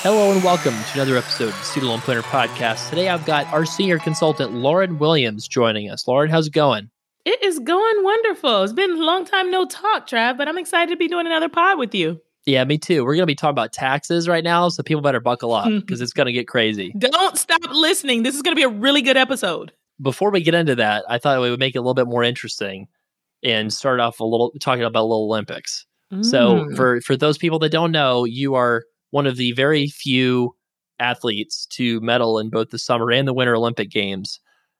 Hello and welcome to another episode of the Student Loan Planner Podcast. Today I've got our senior consultant, Lauren Williams, joining us. Lauren, how's it going? It is going wonderful. It's been a long time no talk, Trav, but I'm excited to be doing another pod with you. Yeah, me too. We're going to be talking about taxes right now, so people better buckle up because it's going to get crazy. Don't stop listening. This is going to be a really good episode. Before we get into that, I thought we would make it a little bit more interesting and start off talking about Little Olympics. So for those people that don't know, you are one of the very few athletes to medal in both the Summer and the Winter Olympic Games.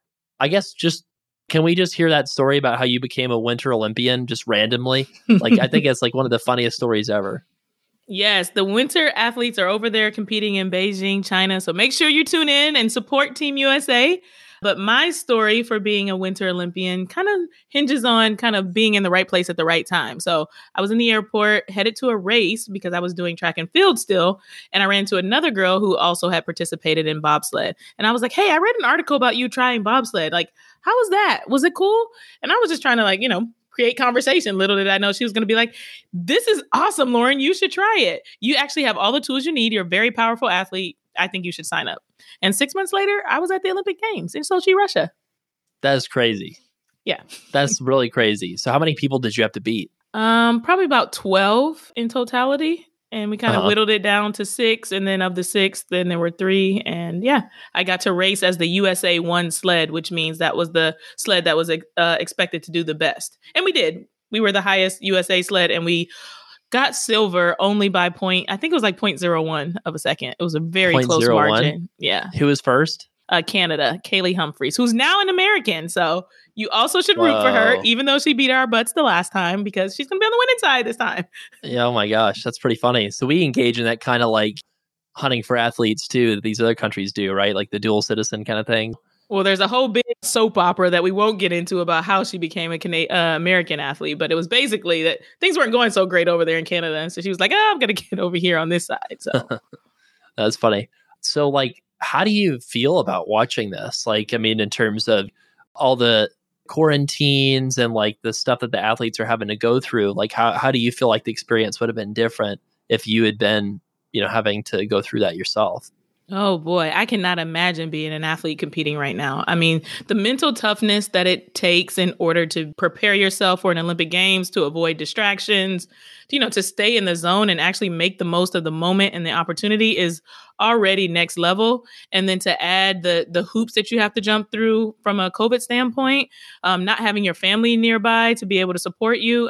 I guess can we just hear that story about how you became a Winter Olympian just randomly? I think it's one of the funniest stories ever. Yes, the winter athletes are over there competing in Beijing, China. So make sure you tune in and support Team USA. But my story for being a Winter Olympian kind of hinges on kind of being in the right place at the right time. So I was in the airport, headed to a race because I was doing track and field still. And I ran into another girl who also had participated in bobsled. And I was like, hey, I read an article about you trying bobsled. How was that? Was it cool? And I was just trying to create conversation. Little did I know she was going to be like, this is awesome, Lauren. You should try it. You actually have all the tools you need. You're a very powerful athlete. I think you should sign up. And 6 months later, I was at the Olympic Games in Sochi, Russia. That is crazy. Yeah. That's really crazy. So how many people did you have to beat? Probably about 12 in totality. And we kind of whittled it down to 6. And then of the 6, then there were 3. And yeah, I got to race as the USA 1 sled, which means that was the sled that was expected to do the best. And we did. We were the highest USA sled, and we got silver only by I think it was 0.01 of a second. It was a very close margin. Yeah. Who was first? Canada, Kaylee Humphreys, who's now an American. So you also should root for her, even though she beat our butts the last time, because she's going to be on the winning side this time. Yeah. Oh my gosh. That's pretty funny. So we engage in that kind of hunting for athletes too, that these other countries do, right? Like the dual citizen kind of thing. Well, there's a whole big soap opera that we won't get into about how she became an American athlete, but it was basically that things weren't going so great over there in Canada. And so she was like, I'm going to get over here on this side. So that's funny. So how do you feel about watching this? In terms of all the quarantines and the stuff that the athletes are having to go through, how do you feel like the experience would have been different if you had been, having to go through that yourself? Oh boy, I cannot imagine being an athlete competing right now. The mental toughness that it takes in order to prepare yourself for an Olympic Games, to avoid distractions, to stay in the zone and actually make the most of the moment and the opportunity is already next level. And then to add the hoops that you have to jump through from a COVID standpoint, not having your family nearby to be able to support you.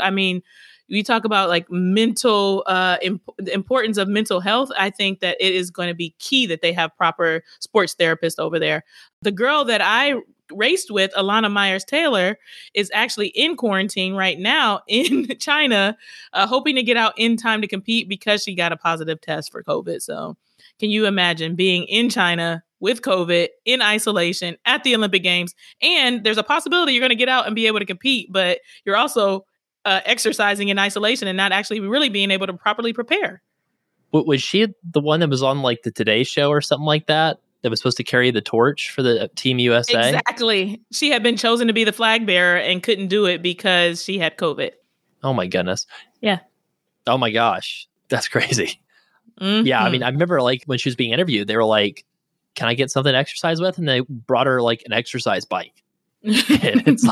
We talk about mental importance of mental health. I think that it is going to be key that they have proper sports therapists over there. The girl that I raced with, Alana Myers-Taylor, is actually in quarantine right now in China, hoping to get out in time to compete because she got a positive test for COVID. So can you imagine being in China with COVID, in isolation at the Olympic Games? And there's a possibility you're going to get out and be able to compete, but you're also exercising in isolation and not actually really being able to properly prepare. Was she the one that was on the Today Show or something like that was supposed to carry the torch for the Team USA? Exactly. She had been chosen to be the flag bearer and couldn't do it because she had COVID. Oh my goodness. Yeah. Oh my gosh. That's crazy. Mm-hmm. Yeah. I remember when she was being interviewed, they were like, can I get something to exercise with? And they brought her an exercise bike. And it's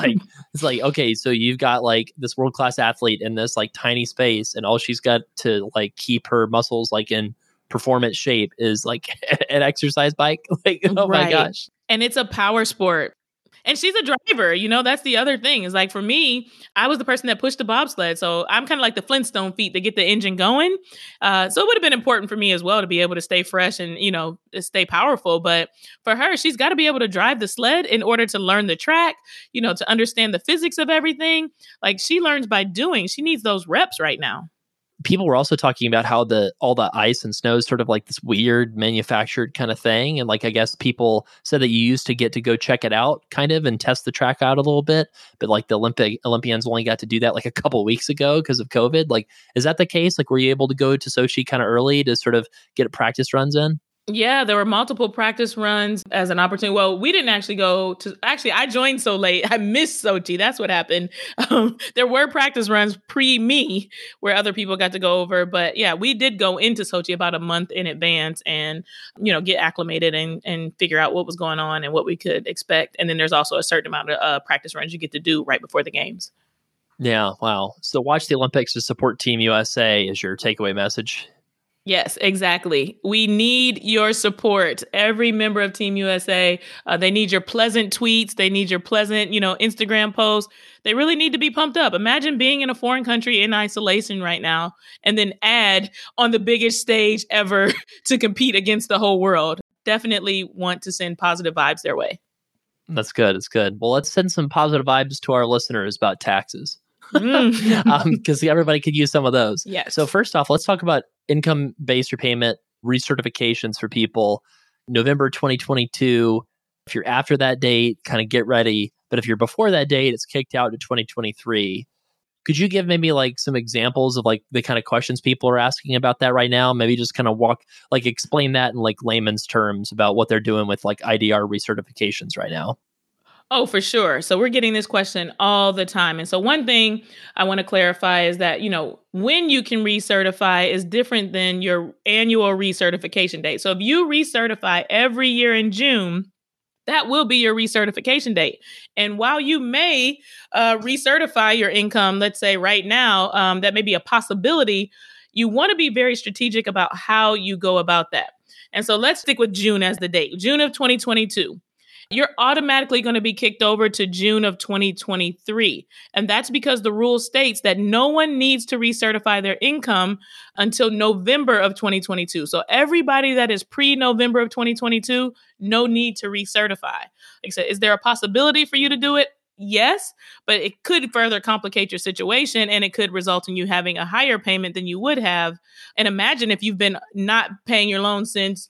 okay, so you've got this world-class athlete in this tiny space, and all she's got to keep her muscles in performance shape is an exercise bike. Oh my gosh. And it's a power sport. And she's a driver, that's the other thing is for me, I was the person that pushed the bobsled. So I'm kind of like the Flintstone feet to get the engine going. So it would have been important for me as well to be able to stay fresh and, stay powerful. But for her, she's got to be able to drive the sled in order to learn the track, to understand the physics of everything. She learns by doing. She needs those reps right now. People were also talking about how all the ice and snow is sort of this weird manufactured kind of thing. And I guess people said that you used to get to go check it out kind of and test the track out a little bit. But the Olympians only got to do that a couple of weeks ago because of COVID. Is that the case? Were you able to go to Sochi kind of early to sort of get practice runs in? Yeah, there were multiple practice runs as an opportunity. Well, we didn't actually go to, actually, I joined so late. I missed Sochi. That's what happened. There were practice runs pre me where other people got to go over. But yeah, we did go into Sochi about a month in advance and, get acclimated and figure out what was going on and what we could expect. And then there's also a certain amount of practice runs you get to do right before the games. Yeah, wow. So watch the Olympics to support Team USA is your takeaway message. Yes, exactly. We need your support. Every member of Team USA, they need your pleasant tweets. They need your pleasant, Instagram posts. They really need to be pumped up. Imagine being in a foreign country in isolation right now and then add on the biggest stage ever to compete against the whole world. Definitely want to send positive vibes their way. That's good. It's good. Well, let's send some positive vibes to our listeners about taxes. Because everybody could use some of those. Yes. So first off, let's talk about income-based repayment recertifications for people. November 2022, if you're after that date, kind of get ready. But if you're before that date, it's kicked out to 2023. Could you give maybe like some examples of like the kind of questions people are asking about that right now? Maybe just kind of explain that in like layman's terms about what they're doing with like IDR recertifications right now. Oh, for sure. So we're getting this question all the time. And so one thing I want to clarify is that, when you can recertify is different than your annual recertification date. So if you recertify every year in June, that will be your recertification date. And while you may recertify your income, let's say right now, that may be a possibility, you want to be very strategic about how you go about that. And so let's stick with June as the date, June of 2022. You're automatically going to be kicked over to June of 2023. And that's because the rule states that no one needs to recertify their income until November of 2022. So everybody that is pre-November of 2022, no need to recertify. Like I said, is there a possibility for you to do it? Yes, but it could further complicate your situation and it could result in you having a higher payment than you would have. And imagine if you've been not paying your loan since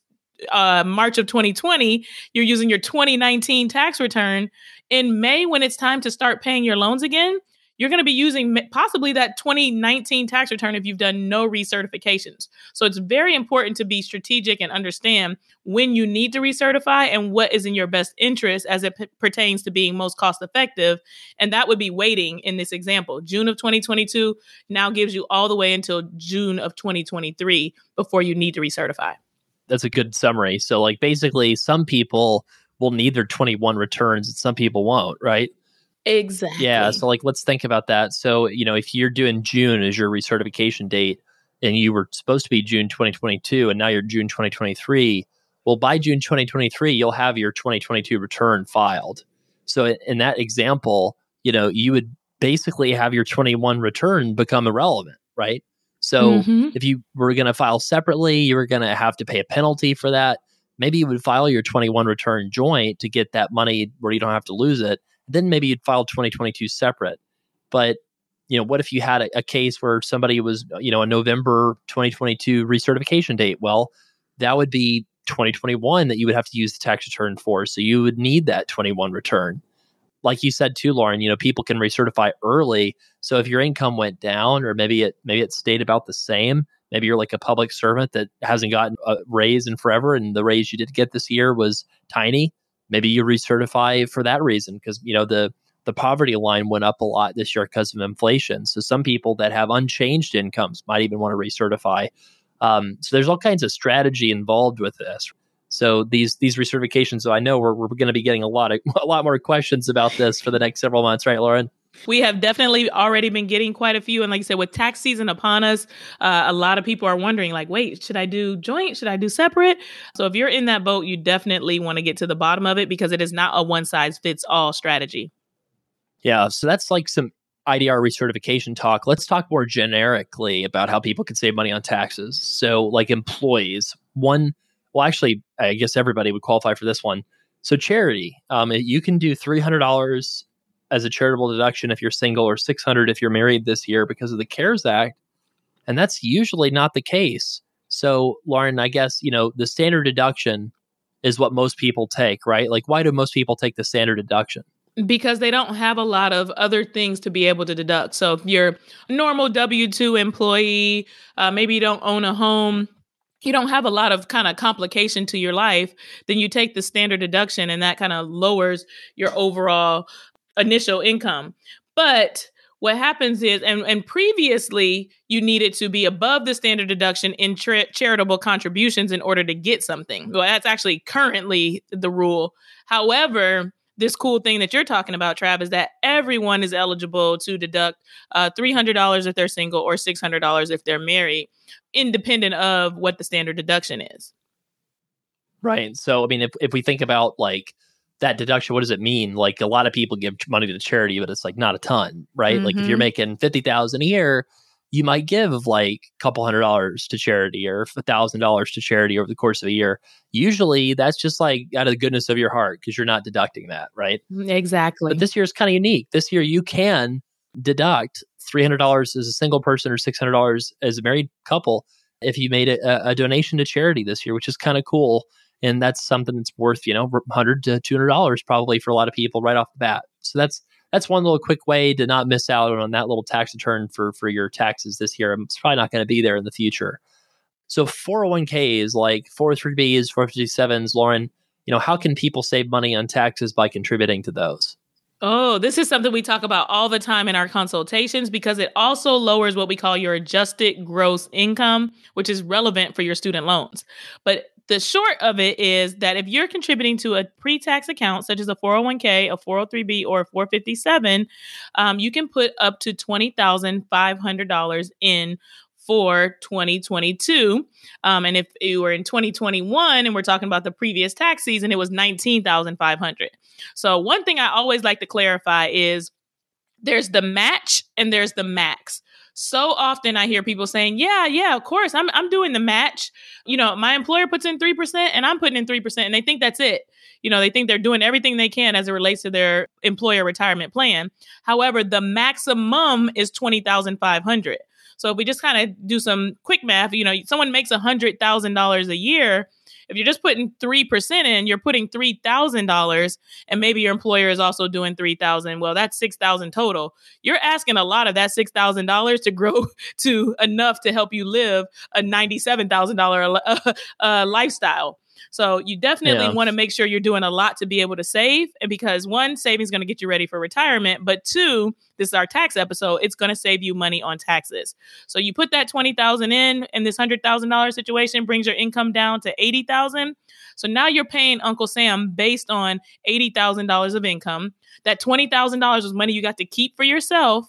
March of 2020, you're using your 2019 tax return. In May, when it's time to start paying your loans again, you're going to be using possibly that 2019 tax return if you've done no recertifications. So it's very important to be strategic and understand when you need to recertify and what is in your best interest as it pertains to being most cost effective. And that would be waiting in this example. June of 2022 now gives you all the way until June of 2023 before you need to recertify. That's a good summary. So like basically some people will need their 21 returns and some people won't, right? Exactly. Yeah. So like, let's think about that. So, if you're doing June as your recertification date and you were supposed to be June 2022 and now you're June 2023, well, by June 2023, you'll have your 2022 return filed. So in that example, you would basically have your 21 return become irrelevant, right? So if you were going to file separately, you were going to have to pay a penalty for that. Maybe you would file your 21 return joint to get that money where you don't have to lose it. Then maybe you'd file 2022 separate. But, what if you had a case where somebody was, a November 2022 recertification date? Well, that would be 2021 that you would have to use the tax return for. So you would need that 21 return. Like you said too, Lauren, people can recertify early. So if your income went down or maybe it stayed about the same, maybe you're like a public servant that hasn't gotten a raise in forever and the raise you did get this year was tiny. Maybe you recertify for that reason because, the poverty line went up a lot this year because of inflation. So some people that have unchanged incomes might even want to recertify. So there's all kinds of strategy involved with this. So these recertifications, so I know we're going to be getting a lot more questions about this for the next several months, right, Lauren? We have definitely already been getting quite a few. And like you said, with tax season upon us, a lot of people are wondering like, wait, should I do joint? Should I do separate? So if you're in that boat, you definitely want to get to the bottom of it because it is not a one size fits all strategy. Yeah. So that's like some IDR recertification talk. Let's talk more generically about how people can save money on taxes. So like employees, actually, I guess everybody would qualify for this one. So charity, you can do $300 as a charitable deduction if you're single or $600 if you're married this year because of the CARES Act. And that's usually not the case. So Lauren, I guess, the standard deduction is what most people take, right? Like, why do most people take the standard deduction? Because they don't have a lot of other things to be able to deduct. So if you're a normal W-2 employee, maybe you don't own a home, you don't have a lot of kind of complication to your life, then you take the standard deduction and that kind of lowers your overall initial income. But what happens is, and previously you needed to be above the standard deduction in charitable contributions in order to get something. Well, that's actually currently the rule. However, this cool thing that you're talking about, Trav, is that everyone is eligible to deduct $300 if they're single or $600 if they're married, independent of what the standard deduction is. Right. So, I mean, if we think about like that deduction, what does it mean? Like a lot of people give money to charity, but it's like not a ton, right? Like if you're making $50,000 a year, you might give like a couple $100 to charity or $1,000 to charity over the course of a year. Usually that's just like out of the goodness of your heart because you're not deducting that, right? Exactly. But this year is kind of unique. This year you can deduct $300 as a single person or $600 as a married couple if you made a donation to charity this year, which is kind of cool. And that's something that's worth, $100 to $200 probably for a lot of people right off the bat. So that's one little quick way to not miss out on that little tax return for your taxes this year. It's probably not going to be there in the future. So 401ks like 403bs, 457s, Lauren, how can people save money on taxes by contributing to those? Oh, this is something we talk about all the time in our consultations because it also lowers what we call your adjusted gross income, which is relevant for your student loans. But the short of it is that if you're contributing to a pre-tax account, such as a 401k, a 403b, or a 457, you can put up to $20,500 in for 2022. And if you were in 2021 and we're talking about the previous tax season, it was $19,500. So one thing I always like to clarify is there's the match and there's the max. So often I hear people saying, yeah, of course, I'm doing the match. My employer puts in 3% and I'm putting in 3%, and they think that's it. They think they're doing everything they can as it relates to their employer retirement plan. However, the maximum is $20,500. So if we just kind of do some quick math, someone makes $100,000 a year. If you're just putting 3% in, you're putting $3,000, and maybe your employer is also doing $3,000. Well, that's $6,000 total. You're asking a lot of that $6,000 to grow to enough to help you live a $97,000 lifestyle. So you definitely want to make sure you're doing a lot to be able to save. And because one, saving is going to get you ready for retirement. But two, this is our tax episode, it's going to save you money on taxes. So you put that $20,000 in this $100,000 situation, brings your income down to $80,000. So now you're paying Uncle Sam based on $80,000 of income. That $20,000 was money you got to keep for yourself.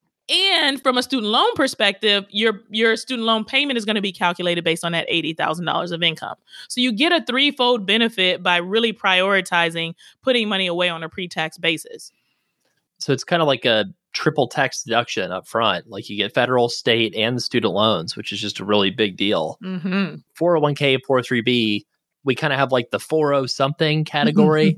And from a student loan perspective, your student loan payment is going to be calculated based on that $80,000 of income. So you get a threefold benefit by really prioritizing putting money away on a pre-tax basis. So it's kind of like a triple tax deduction up front. Like you get federal, state, and the student loans, which is just a really big deal. 401k, 403b, we kind of have like the 40 something category,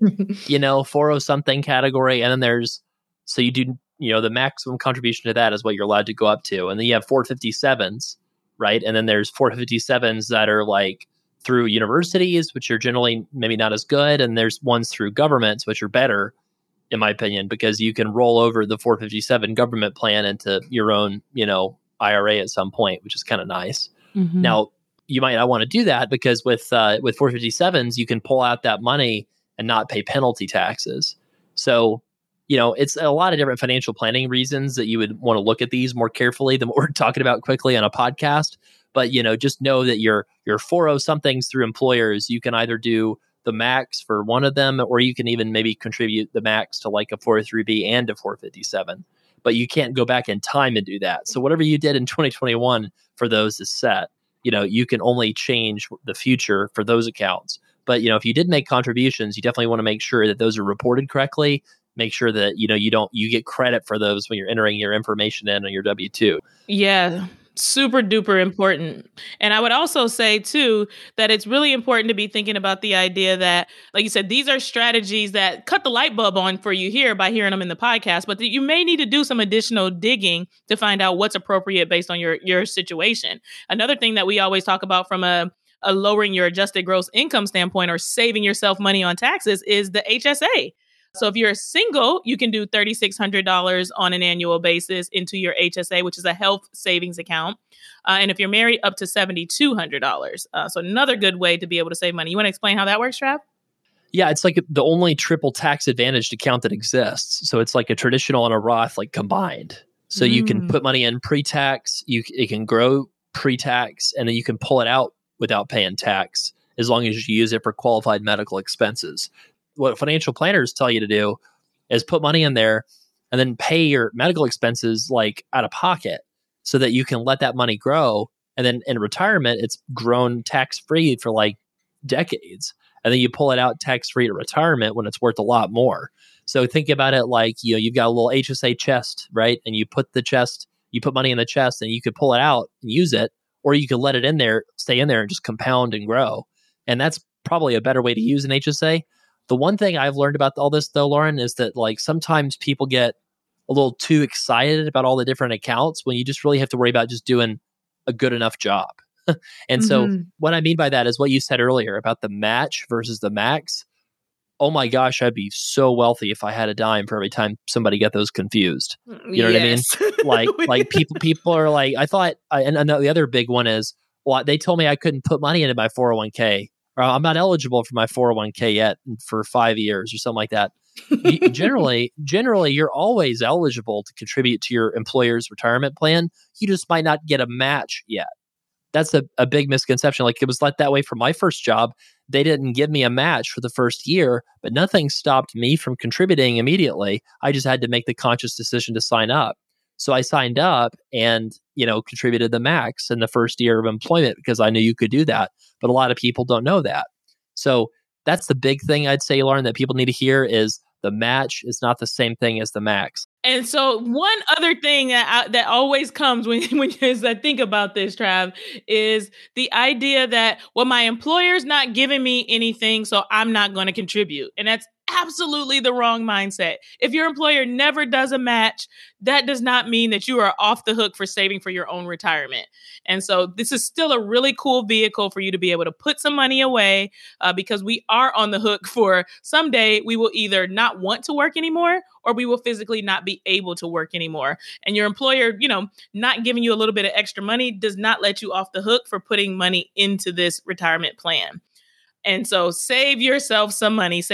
40 something category. And then so you do, the maximum contribution to that is what you're allowed to go up to. And then you have 457s, right? And then there's 457s that are like through universities, which are generally maybe not as good. And there's ones through governments, which are better, in my opinion, because you can roll over the 457 government plan into your own, IRA at some point, which is kind of nice. Now, you might not want to do that because with 457s, you can pull out that money and not pay penalty taxes. So, it's a lot of different financial planning reasons that you would want to look at these more carefully than what we're talking about quickly on a podcast. But, just know that your 40 somethings through employers, you can either do the max for one of them, or you can even maybe contribute the max to like a 403b and a 457. But you can't go back in time and do that. So whatever you did in 2021 for those is set. You can only change the future for those accounts. But, if you did make contributions, you definitely want to make sure that those are reported correctly. Make sure that, you get credit for those when you're entering your information in on your W-2. Yeah. Super duper important. And I would also say too, that it's really important to be thinking about the idea that, like you said, these are strategies that cut the light bulb on for you here by hearing them in the podcast, but that you may need to do some additional digging to find out what's appropriate based on your situation. Another thing that we always talk about from a lowering your adjusted gross income standpoint or saving yourself money on taxes is the HSA. So if you're single, you can do $3,600 on an annual basis into your HSA, which is a health savings account. And if you're married, up to $7,200. So another good way to be able to save money. You want to explain how that works, Trav? Yeah, it's like the only triple tax advantaged account that exists. So it's like a traditional and a Roth like combined. So you can put money in pre-tax, it can grow pre-tax, and then you can pull it out without paying tax as long as you use it for qualified medical expenses. What financial planners tell you to do is put money in there and then pay your medical expenses like out of pocket so that you can let that money grow. And then in retirement, it's grown tax-free for like decades. And then you pull it out tax-free at retirement when it's worth a lot more. So think about it like, you've got a little HSA chest, right? And you put money in the chest and you could pull it out and use it, or you could let it in there, stay in there and just compound and grow. And that's probably a better way to use an HSA. The one thing I've learned about all this though, Lauren, is that like sometimes people get a little too excited about all the different accounts when you just really have to worry about just doing a good enough job. And so what I mean by that is what you said earlier about the match versus the max. Oh my gosh, I'd be so wealthy if I had a dime for every time somebody got those confused. You know what I mean? Like people are like, I thought, and the other big one is, well, they told me I couldn't put money into my 401k, or I'm not eligible for my 401k yet for 5 years or something like that. Generally, you're always eligible to contribute to your employer's retirement plan. You just might not get a match yet. That's a big misconception. Like it was like that way for my first job. They didn't give me a match for the first year, but nothing stopped me from contributing immediately. I just had to make the conscious decision to sign up. So I signed up and, contributed the max in the first year of employment because I knew you could do that. But a lot of people don't know that. So that's the big thing I'd say, Lauren, that people need to hear is the match is not the same thing as the max. And so one other thing that always comes when as I think about this, Trav, is the idea that, well, my employer's not giving me anything, so I'm not going to contribute. And that's absolutely the wrong mindset. If your employer never does a match, that does not mean that you are off the hook for saving for your own retirement. And so this is still a really cool vehicle for you to be able to put some money away because we are on the hook for someday we will either not want to work anymore or we will physically not be able to work anymore. And your employer, not giving you a little bit of extra money does not let you off the hook for putting money into this retirement plan. And so save yourself some money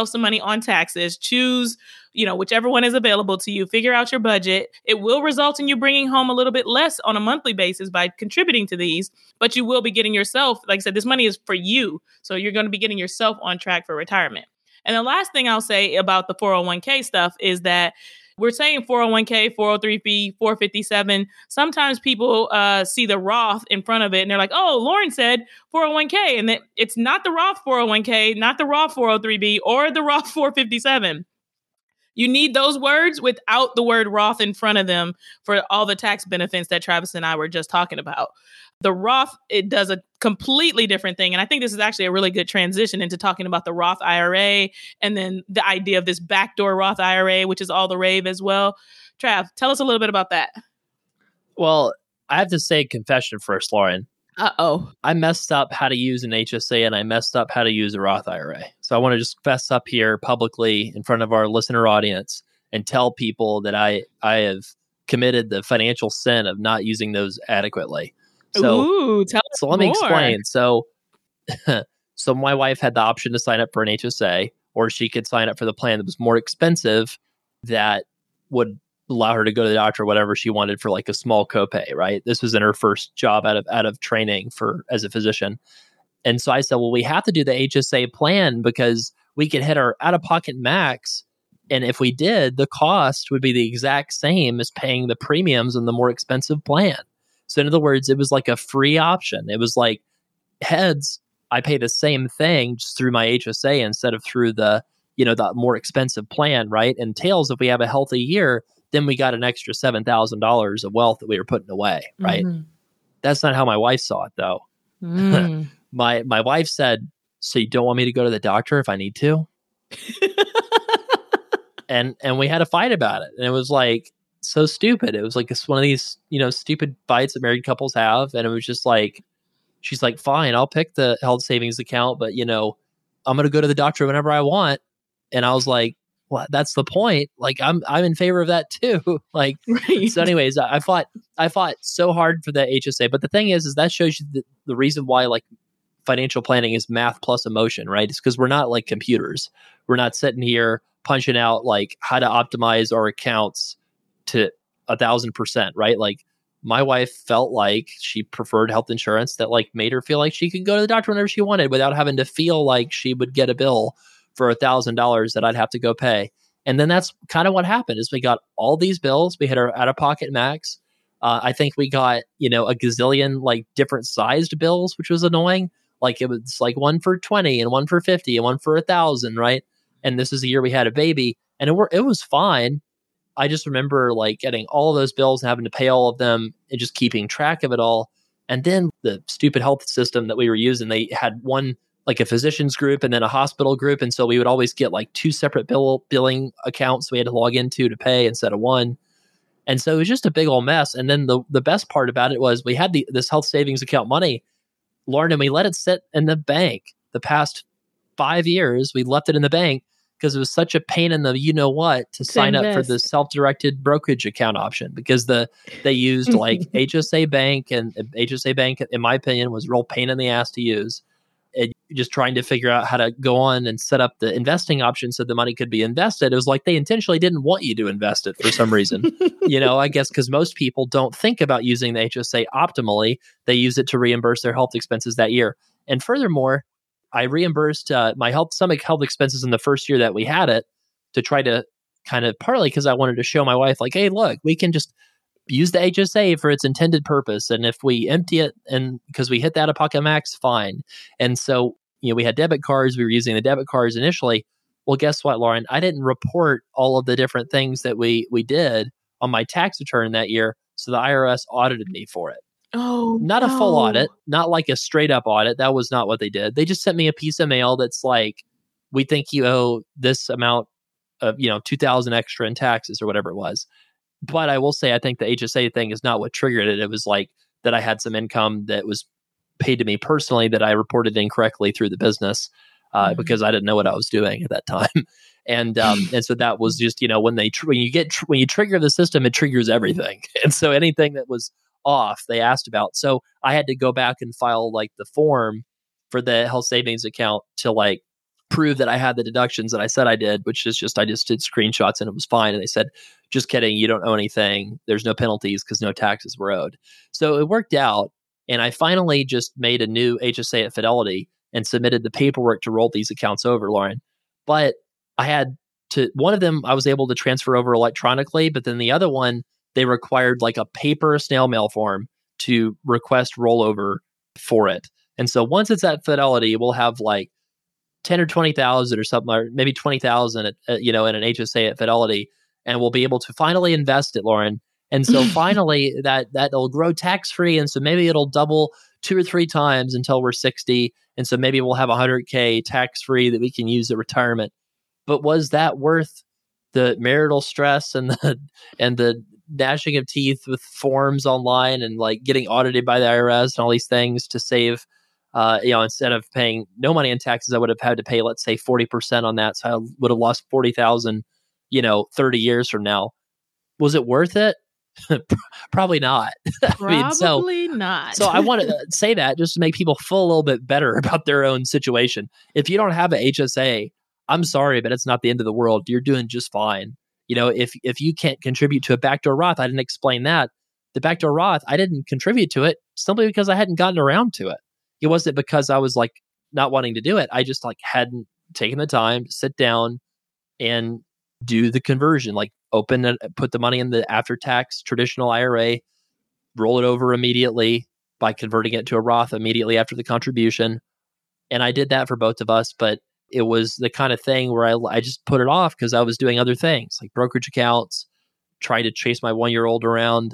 on taxes, choose, whichever one is available to you, figure out your budget. It will result in you bringing home a little bit less on a monthly basis by contributing to these, but you will be getting yourself, like I said, this money is for you. So you're going to be getting yourself on track for retirement. And the last thing I'll say about the 401k stuff is that we're saying 401k, 403b, 457. Sometimes people see the Roth in front of it and they're like, oh, Lauren said 401k. And it's not the Roth 401k, not the Roth 403b or the Roth 457. You need those words without the word Roth in front of them for all the tax benefits that Travis and I were just talking about. The Roth, it does a completely different thing. And I think this is actually a really good transition into talking about the Roth IRA and then the idea of this backdoor Roth IRA, which is all the rave as well. Trav, tell us a little bit about that. Well, I have to say confession first, Lauren. Uh-oh. I messed up how to use an HSA and I messed up how to use a Roth IRA. So I want to just fess up here publicly in front of our listener audience and tell people that I have committed the financial sin of not using those adequately. So let me explain. So my wife had the option to sign up for an HSA, or she could sign up for the plan that was more expensive that would allow her to go to the doctor or whatever she wanted for like a small copay, right? This was in her first job out of training as a physician. And so I said, well, we have to do the HSA plan because we could hit our out-of-pocket max. And if we did, the cost would be the exact same as paying the premiums in the more expensive plan. So in other words, it was like a free option. It was like heads, I pay the same thing just through my HSA instead of through the more expensive plan, right? And tails, if we have a healthy year, then we got an extra $7,000 of wealth that we were putting away, right? Mm-hmm. That's not how my wife saw it, though. Mm. My wife said, so you don't want me to go to the doctor if I need to? and we had a fight about it. And it was like, so stupid. It was like one of these, stupid fights that married couples have. And it was just like, she's like, fine, I'll pick the health savings account, but I'm going to go to the doctor whenever I want. And I was like, well, that's the point. Like I'm in favor of that too. Like, Right. so anyways, I fought so hard for the HSA, but the thing is that shows you the reason why like financial planning is math plus emotion, right? It's because we're not like computers. We're not sitting here punching out like how to optimize our accounts to 1,000%, right? Like my wife felt like she preferred health insurance that like made her feel like she could go to the doctor whenever she wanted without having to feel like she would get a bill for $1,000 that I'd have to go pay. And then that's kind of what happened is we got all these bills. We hit our out-of-pocket max. I think we got, a gazillion like different sized bills, which was annoying. Like it was like one for 20 and one for 50 and one for 1,000, right? And this is the year we had a baby, and it was fine. I just remember like getting all of those bills and having to pay all of them and just keeping track of it all. And then the stupid health system that we were using, they had one like a physician's group and then a hospital group. And so we would always get like two separate billing accounts we had to log into to pay instead of one. And so it was just a big old mess. And then the best part about it was we had this health savings account money, Lauren, and we let it sit in the bank. The past 5 years, we left it in the bank because it was such a pain in the what to sign up for the self-directed brokerage account option, because they used like HSA Bank, and HSA Bank, in my opinion, was a real pain in the ass to use. And just trying to figure out how to go on and set up the investing option so the money could be invested. It was like they intentionally didn't want you to invest it for some reason. I guess because most people don't think about using the HSA optimally. They use it to reimburse their health expenses that year. And furthermore, I reimbursed some health expenses in the first year that we had it, to try to kind of, partly because I wanted to show my wife like, hey, look, we can just use the HSA for its intended purpose. And if we empty it, and because we hit that out-of-pocket max, fine. And so, we had debit cards. We were using the debit cards initially. Well, guess what, Lauren? I didn't report all of the different things that we did on my tax return that year. So the IRS audited me for it. Oh, not a full audit, not like a straight up audit. That was not what they did. They just sent me a piece of mail that's like, we think you owe this amount of, 2,000 extra in taxes or whatever it was. But I will say, I think the HSA thing is not what triggered it. It was like that I had some income that was paid to me personally that I reported incorrectly through the business because I didn't know what I was doing at that time. And so that was just, when you trigger the system, it triggers everything. And so anything that was off, they asked about. So I had to go back and file like the form for the health savings account to like prove that I had the deductions that I said I did, which is just, I just did screenshots and it was fine. And they said, just kidding, you don't owe anything. There's no penalties because no taxes were owed. So it worked out. And I finally just made a new HSA at Fidelity and submitted the paperwork to roll these accounts over, Lauren. But I had one of them I was able to transfer over electronically, but then the other one, they required like a paper snail mail form to request rollover for it. And so once it's at Fidelity, we'll have like 10 or 20,000 or something, or maybe 20,000 in an HSA at Fidelity, and we'll be able to finally invest it, Lauren. And so finally that'll grow tax-free. And so maybe it'll double 2 or 3 times until we're 60. And so maybe we'll have $100K tax-free that we can use at retirement. But was that worth the marital stress and the gnashing of teeth with forms online and like getting audited by the IRS and all these things to save, instead of paying no money in taxes, I would have had to pay, let's say 40% on that. So I would have lost 40,000, 30 years from now. Was it worth it? Probably not. Probably not. So I want to say that just to make people feel a little bit better about their own situation. If you don't have an HSA, I'm sorry, but it's not the end of the world. You're doing just fine. If you can't contribute to a backdoor Roth, I didn't explain that. The backdoor Roth, I didn't contribute to it simply because I hadn't gotten around to it. It wasn't because I was like not wanting to do it. I just like hadn't taken the time to sit down and do the conversion, like open it, put the money in the after-tax traditional IRA, roll it over immediately by converting it to a Roth immediately after the contribution. And I did that for both of us, but it was the kind of thing where I just put it off because I was doing other things like brokerage accounts, trying to chase my 1-year-old around,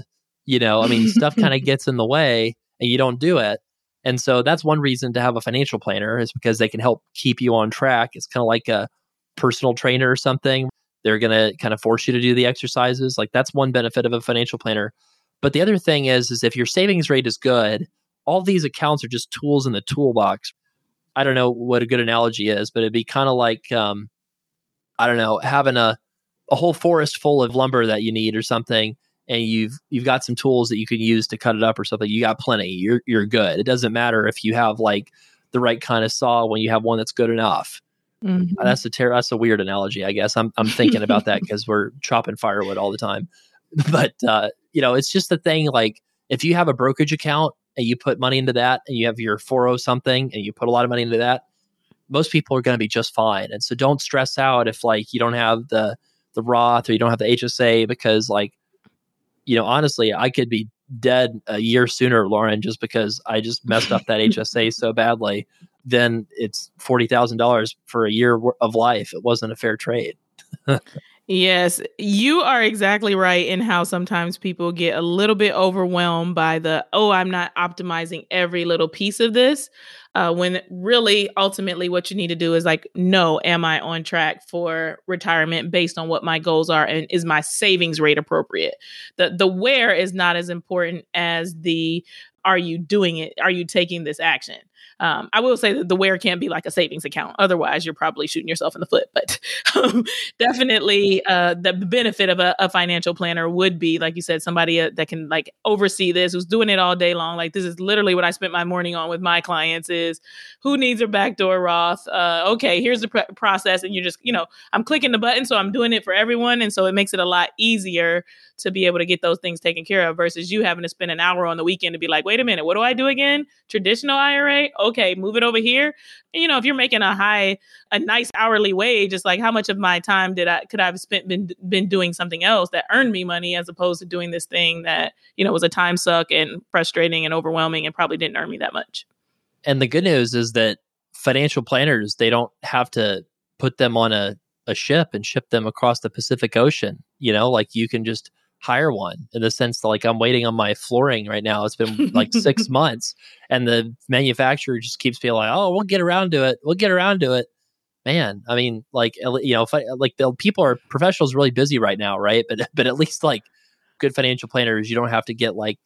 stuff kind of gets in the way and you don't do it. And so that's one reason to have a financial planner, is because they can help keep you on track. It's kind of like a personal trainer or something. They're going to kind of force you to do the exercises. Like that's one benefit of a financial planner. But the other thing is if your savings rate is good, all these accounts are just tools in the toolbox. I don't know what a good analogy is, but it'd be kind of like I don't know, having a whole forest full of lumber that you need or something, and you've got some tools that you can use to cut it up or something, you got plenty. You're good. It doesn't matter if you have like the right kind of saw when you have one that's good enough. Mhm. That's a weird analogy, I guess. I'm thinking about that because we're chopping firewood all the time. But it's just the thing. Like if you have a brokerage account and you put money into that, and you have your 40 something, and you put a lot of money into that, most people are going to be just fine. And so don't stress out if like you don't have the Roth or you don't have the HSA, because like, honestly, I could be dead a year sooner, Lauren, just because I just messed up that HSA so badly. Then it's $40,000 for a year of life. It wasn't a fair trade. Yes, you are exactly right in how sometimes people get a little bit overwhelmed by I'm not optimizing every little piece of this. When really, ultimately, what you need to do is like, no, am I on track for retirement based on what my goals are? And is my savings rate appropriate? The where is not as important as are you doing it? Are you taking this action? I will say that the where can't be like a savings account. Otherwise, you're probably shooting yourself in the foot. But definitely the benefit of a financial planner would be, like you said, somebody that can like oversee this, who's doing it all day long. Like this is literally what I spent my morning on with my clients is who needs a backdoor Roth? Okay, here's the process. And you're just, I'm clicking the button. So I'm doing it for everyone. And so it makes it a lot easier to be able to get those things taken care of versus you having to spend an hour on the weekend to be like, wait a minute, what do I do again? Traditional IRA? Okay, move it over here. And, if you're making a nice hourly wage, it's like how much of my time could I have spent been doing something else that earned me money as opposed to doing this thing that, was a time suck and frustrating and overwhelming and probably didn't earn me that much. And the good news is that financial planners, they don't have to put them on a ship and ship them across the Pacific Ocean. Like you can just hire one, in the sense that like I'm waiting on my flooring right now. It's been like 6 months, and the manufacturer just keeps being like, "Oh, we'll get around to it." Man, I mean, like people are professionals really busy right now, right? But at least like good financial planners, you don't have to get like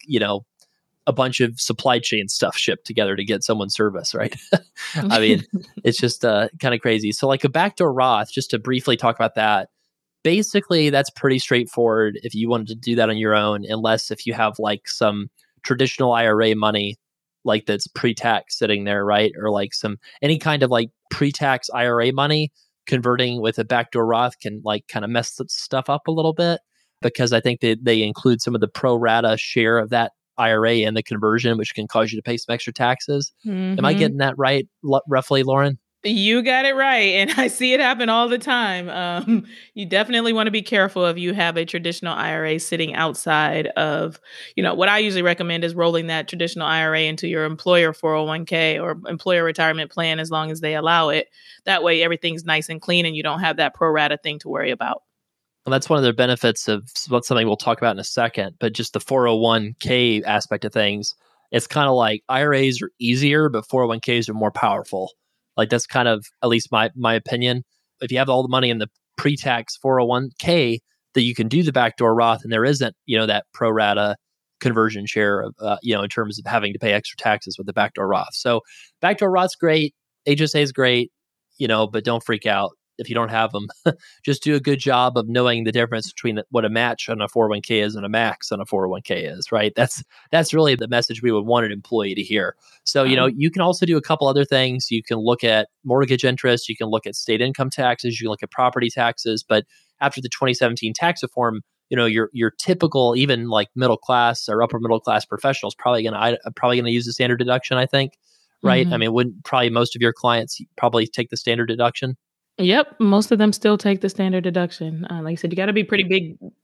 a bunch of supply chain stuff shipped together to get someone's service, right? I mean, it's just kind of crazy. So like a backdoor Roth, just to briefly talk about that. Basically, that's pretty straightforward if you wanted to do that on your own, unless if you have like some traditional IRA money, like that's pre-tax sitting there, right? Or like any kind of like pre-tax IRA money, converting with a backdoor Roth can like kind of mess stuff up a little bit, because I think they include some of the pro rata share of that IRA in the conversion, which can cause you to pay some extra taxes. Mm-hmm. Am I getting that right, roughly, Lauren? You got it right. And I see it happen all the time. You definitely want to be careful if you have a traditional IRA sitting outside of, what I usually recommend is rolling that traditional IRA into your employer 401k or employer retirement plan, as long as they allow it. That way, everything's nice and clean and you don't have that pro rata thing to worry about. Well, that's one of the benefits of something we'll talk about in a second, but just the 401k aspect of things. It's kind of like IRAs are easier, but 401ks are more powerful. Like that's kind of, at least my opinion. If you have all the money in the pre-tax 401k, that you can do the backdoor Roth, and there isn't, that pro rata conversion share of, in terms of having to pay extra taxes with the backdoor Roth. So backdoor Roth's great, HSA is great, but don't freak out if you don't have them. Just do a good job of knowing the difference between what a match on a 401k is and a max on a 401k is, right? That's really the message we would want an employee to hear. So, you can also do a couple other things. You can look at mortgage interest. You can look at state income taxes. You can look at property taxes. But after the 2017 tax reform, your typical, even like middle class or upper middle class professionals probably going to use the standard deduction, I think, right? Mm-hmm. I mean, wouldn't probably most of your clients probably take the standard deduction? Yep. Most of them still take the standard deduction. Like I said, you got to be pretty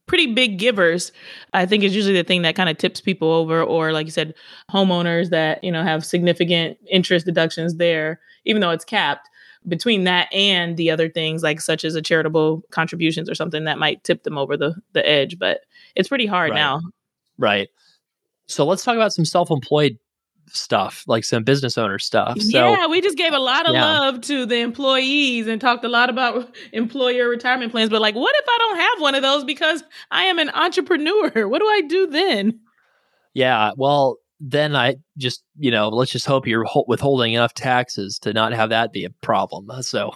big givers. I think is usually the thing that kind of tips people over, or like you said, homeowners that, have significant interest deductions there, even though it's capped. Between that and the other things, like such as a charitable contributions or something, that might tip them over the edge, but it's pretty hard now. Right. So let's talk about some self-employed stuff, like some business owner stuff. So, we just gave a lot of love to the employees and talked a lot about employer retirement plans. But like, what if I don't have one of those because I am an entrepreneur? What do I do then? Yeah, well, then I just, let's just hope you're withholding enough taxes to not have that be a problem. So,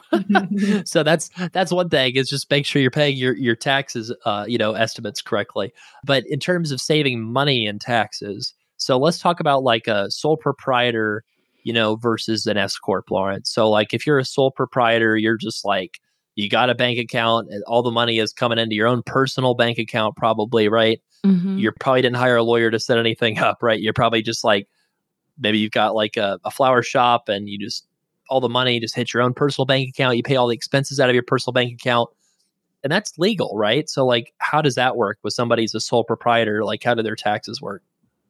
so that's one thing, is just make sure you're paying your taxes, estimates correctly. But in terms of saving money in taxes, so let's talk about like a sole proprietor, versus an S corp, Lauren. So like if you're a sole proprietor, you're just like, you got a bank account and all the money is coming into your own personal bank account, probably, right? Mm-hmm. You probably didn't hire a lawyer to set anything up, right? You're probably just like, maybe you've got like a flower shop and you just, all the money just hits your own personal bank account. You pay all the expenses out of your personal bank account, and that's legal, right? So like, how does that work with somebody who's a sole proprietor? Like, how do their taxes work?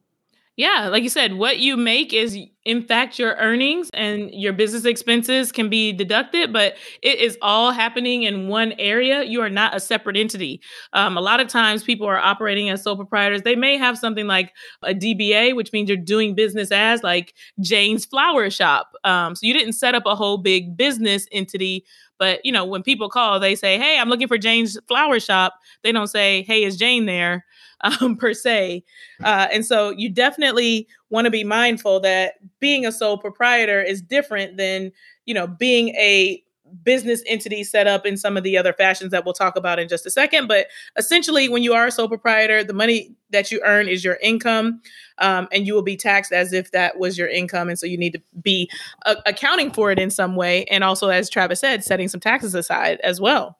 Yeah, like you said, what you make is in fact your earnings, and your business expenses can be deducted, but it is all happening in one area. You are not a separate entity. A lot of times people are operating as sole proprietors. They may have something like a DBA, which means you're doing business as like Jane's Flower Shop. So you didn't set up a whole big business entity. But, when people call, they say, hey, I'm looking for Jane's Flower Shop. They don't say, hey, is Jane there, per se. And so you definitely want to be mindful that being a sole proprietor is different than, being a business entity set up in some of the other fashions that we'll talk about in just a second. But essentially, when you are a sole proprietor, the money that you earn is your income, and you will be taxed as if that was your income. And so you need to be accounting for it in some way. And also, as Travis said, setting some taxes aside as well.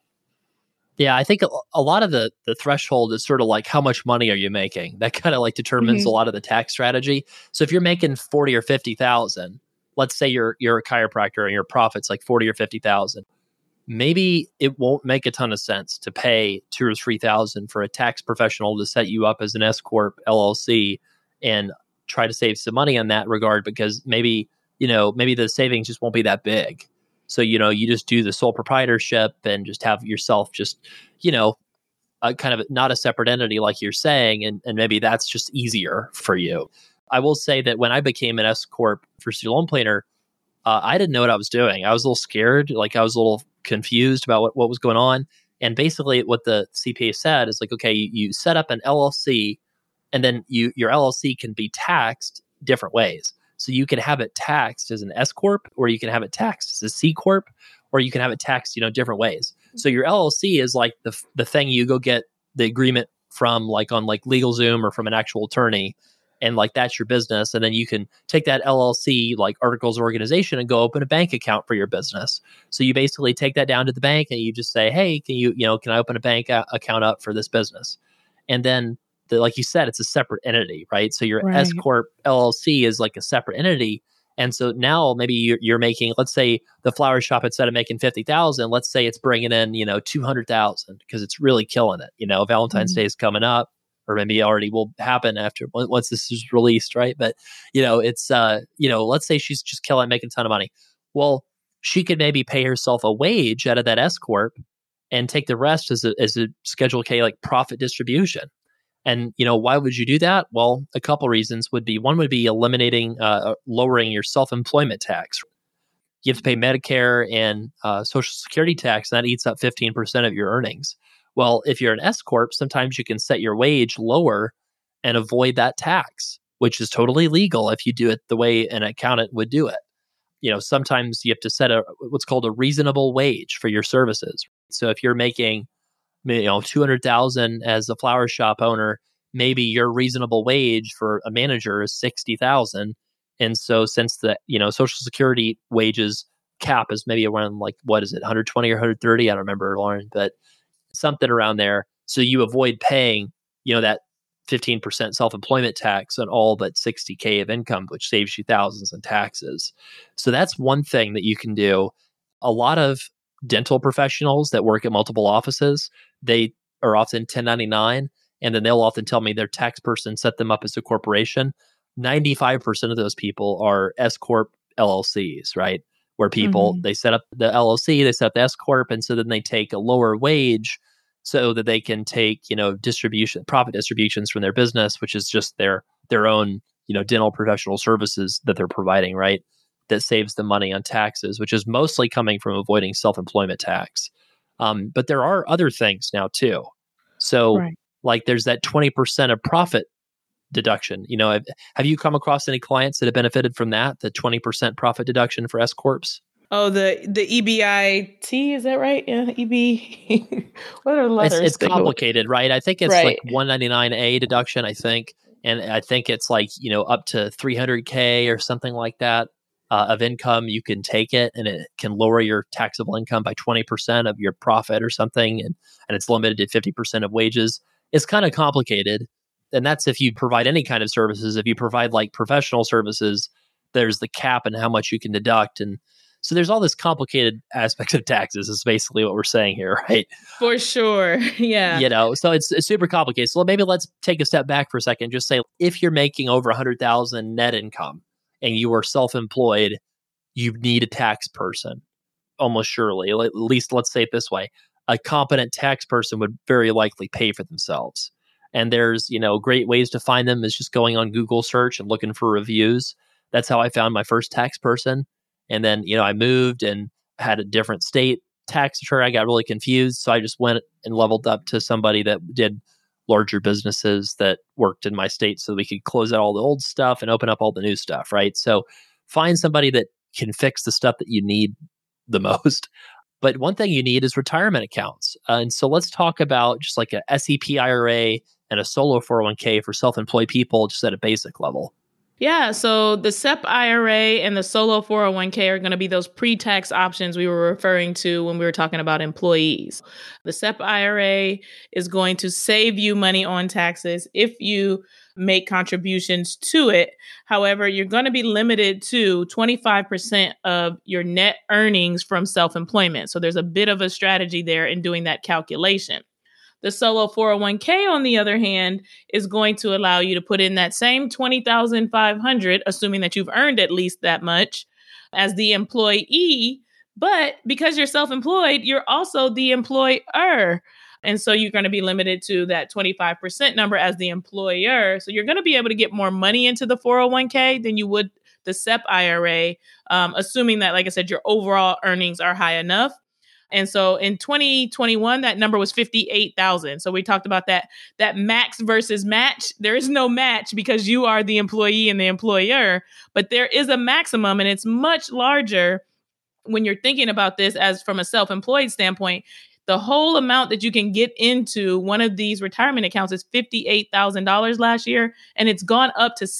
Yeah, I think a lot of the threshold is sort of like, how much money are you making? That kind of like determines a lot of the tax strategy. So if you're making 40 or 50,000, let's say you're a chiropractor and your profit's like 40 or 50,000, maybe it won't make a ton of sense to pay 2 or 3,000 for a tax professional to set you up as an S corp LLC and try to save some money on that regard, because maybe the savings just won't be that big. So, you just do the sole proprietorship and just have yourself just, kind of not a separate entity like you're saying. And maybe that's just easier for you. I will say that when I became an S corp for Student Loan Planner, I didn't know what I was doing. I was a little scared. Like, I was a little confused about what was going on. And basically what the CPA said is like, okay, you set up an LLC, and then your LLC can be taxed different ways. So you can have it taxed as an S corp, or you can have it taxed as a C corp, or you can have it taxed, different ways. So your LLC is like the thing you go get the agreement from, like on like LegalZoom or from an actual attorney, and like that's your business. And then you can take that LLC, like Articles of Organization, and go open a bank account for your business. So you basically take that down to the bank and you just say, hey, can I open a bank account up for this business? And then, like you said, it's a separate entity, right? So your S corp LLC is like a separate entity. And so now maybe you're making, let's say the flower shop, instead of making 50,000, let's say it's bringing in, 200,000, because it's really killing it. Valentine's Day is coming up, or maybe already will happen once this is released, right? But, it's, let's say she's just killing, making a ton of money. Well, she could maybe pay herself a wage out of that S corp and take the rest as a Schedule K, like profit distribution. And, why would you do that? Well, a couple reasons would be, one would be eliminating, lowering your self-employment tax. You have to pay Medicare and Social Security tax, and that eats up 15% of your earnings. Well, if you're an S corp, sometimes you can set your wage lower and avoid that tax, which is totally legal if you do it the way an accountant would do it. Sometimes you have to set what's called a reasonable wage for your services. So if you're making 200,000 as a flower shop owner, maybe your reasonable wage for a manager is 60,000. And so since the, Social Security wages cap is maybe around, like, what is it, 120 or 130? I don't remember, Lauren, but something around there. So you avoid paying, that 15% self-employment tax on all but 60K of income, which saves you thousands in taxes. So that's one thing that you can do. A lot of dental professionals that work at multiple offices, they are often 1099, and then they'll often tell me their tax person set them up as a corporation. 95% of those people are S corp LLCs, right? Where people, they set up the LLC, they set up the S corp, and so then they take a lower wage so that they can take, profit distributions from their business, which is just their own, dental professional services that they're providing, right? That saves them money on taxes, which is mostly coming from avoiding self-employment tax. But there are other things now too. So like there's that 20% of profit deduction. Have you come across any clients that have benefited from that, the 20% profit deduction for S Corps? Oh, the EBIT, is that right? Yeah, EB. What are the letters? It's complicated, right? I think it's right. like 199A deduction, I think. And I think it's like, up to 300K or something like that of income. You can take it and it can lower your taxable income by 20% of your profit or something. And it's limited to 50% of wages. It's kind of complicated. And that's if you provide any kind of services. If you provide like professional services, there's the cap and how much you can deduct. And so there's all this complicated aspects of taxes is basically what we're saying here, right? For sure. Yeah. So it's super complicated. So maybe let's take a step back for a second. Just say if you're making over 100,000 net income and you are self-employed, you need a tax person, almost surely. At least let's say it this way. A competent tax person would very likely pay for themselves. And there's, great ways to find them is just going on Google search and looking for reviews. That's how I found my first tax person. And then, I moved and had a different state tax attorney. I got really confused. So I just went and leveled up to somebody that did larger businesses that worked in my state so we could close out all the old stuff and open up all the new stuff, right? So find somebody that can fix the stuff that you need the most. But one thing you need is retirement accounts. And so let's talk about just like a SEP IRA and a solo 401k for self-employed people just at a basic level. Yeah, so the SEP IRA and the solo 401k are going to be those pre-tax options we were referring to when we were talking about employees. The SEP IRA is going to save you money on taxes if you make contributions to it. However, you're going to be limited to 25% of your net earnings from self-employment. So there's a bit of a strategy there in doing that calculation. The solo 401k, on the other hand, is going to allow you to put in that same $20,500, assuming that you've earned at least that much, as the employee. But because you're self-employed, you're also the employer. And so you're going to be limited to that 25% number as the employer. So you're going to be able to get more money into the 401k than you would the SEP IRA, assuming that, like I said, your overall earnings are high enough. And so in 2021, that number was 58,000. So we talked about that max versus match. There is no match because you are the employee and the employer, but there is a maximum, and it's much larger when you're thinking about this as from a self-employed standpoint. The whole amount that you can get into one of these retirement accounts is $58,000 last year, and it's gone up to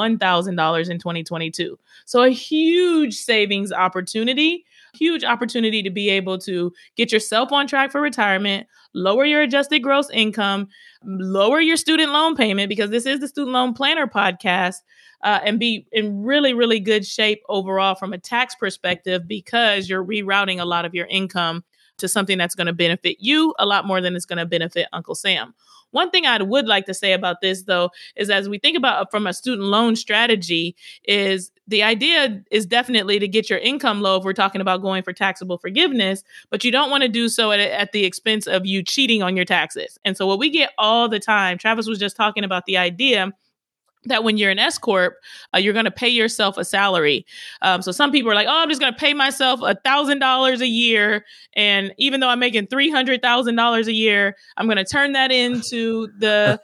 $61,000 in 2022. So a huge savings opportunity. Huge opportunity to be able to get yourself on track for retirement, lower your adjusted gross income, lower your student loan payment, because this is the Student Loan Planner podcast, and be in really, really good shape overall from a tax perspective because you're rerouting a lot of your income to something that's going to benefit you a lot more than it's going to benefit Uncle Sam. One thing I would like to say about this, though, is as we think about from a student loan strategy, is the idea is definitely to get your income low if we're talking about going for taxable forgiveness, but you don't want to do so at the expense of you cheating on your taxes. And so what we get all the time, Travis was just talking about the idea that when you're an S Corp, you're going to pay yourself a salary. So some people are like, oh, I'm just going to pay myself $1,000 a year. And even though I'm making $300,000 a year, I'm going to turn that into the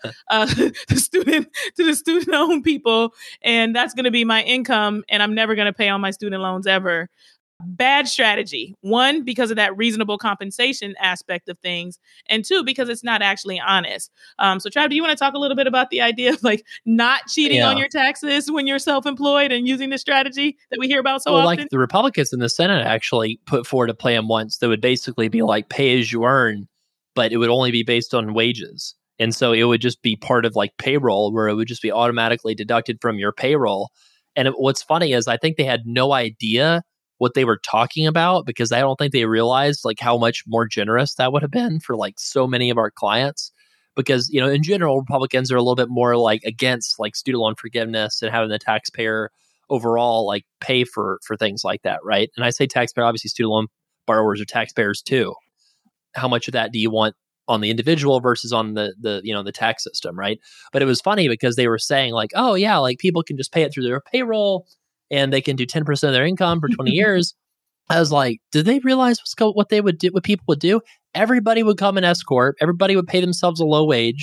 student loan people. And that's going to be my income. And I'm never going to pay on my student loans ever. Bad strategy. One, because of that reasonable compensation aspect of things. And two, because it's not actually honest. So Trav, do you want to talk a little bit about the idea of like not cheating on your taxes when you're self-employed and using the strategy that we hear about so often? Like the Republicans in the Senate actually put forward a plan once that would basically be like pay as you earn, but it would only be based on wages. And so it would just be part of like payroll where it would just be automatically deducted from your payroll. And what's funny is I think they had no idea what they were talking about because I don't think they realized like how much more generous that would have been for like so many of our clients. Because, in general, Republicans are a little bit more like against like student loan forgiveness and having the taxpayer overall like pay for things like that, right? And I say taxpayer, obviously student loan borrowers are taxpayers too. How much of that do you want on the individual versus on the tax system, right? But it was funny because they were saying like, oh yeah, like people can just pay it through their payroll and they can do 10% of their income for 20 years. I was like, did they realize what they would do, what people would do? Everybody would come in S Corp. Everybody would pay themselves a low wage.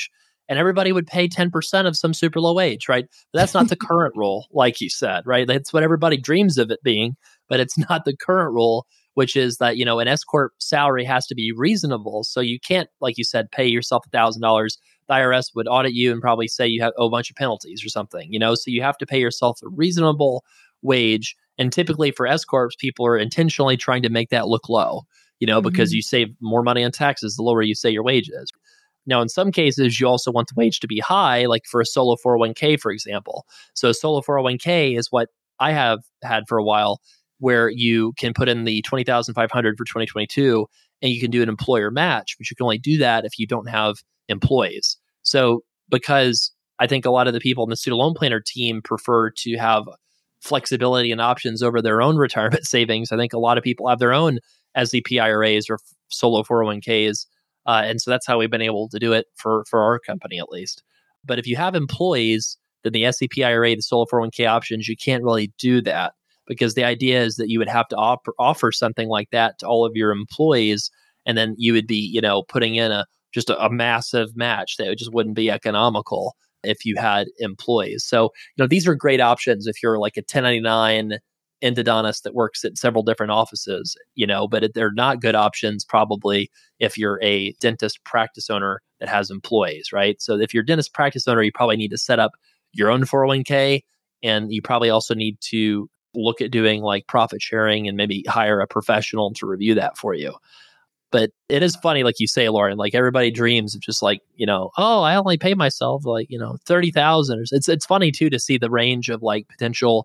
and everybody would pay 10% of some super low wage, right? But that's not the current rule, like you said, right? That's what everybody dreams of it being, but it's not the current rule, which is that, an S Corp salary has to be reasonable. So you can't, like you said, pay yourself $1,000. The IRS would audit you and probably say you owe a bunch of penalties or something, so you have to pay yourself a reasonable wage. And typically for S Corps, people are intentionally trying to make that look low, because you save more money on taxes the lower you say your wage is. Now, in some cases, you also want the wage to be high, like for a solo 401k, for example. So a solo 401k is what I have had for a while, where you can put in the $20,500 for 2022, and you can do an employer match, but you can only do that if you don't have employees. So because I think a lot of the people in the student loan planner team prefer to have flexibility and options over their own retirement savings, I think a lot of people have their own SEP IRAs or solo 401ks. And so that's how we've been able to do it for our company, at least. But if you have employees, then the SEP IRA, the solo 401k options, you can't really do that, because the idea is that you would have to offer something like that to all of your employees. And then you would be, putting in just a massive match that just wouldn't be economical if you had employees. So, these are great options if you're like a 1099 endodontist that works at several different offices, but they're not good options probably if you're a dentist practice owner that has employees, right? So if you're a dentist practice owner, you probably need to set up your own 401k, and you probably also need to look at doing like profit sharing and maybe hire a professional to review that for you. But it is funny, like you say, Lauren, like everybody dreams of just like, oh, I only pay myself like, 30,000. It's funny too to see the range of like potential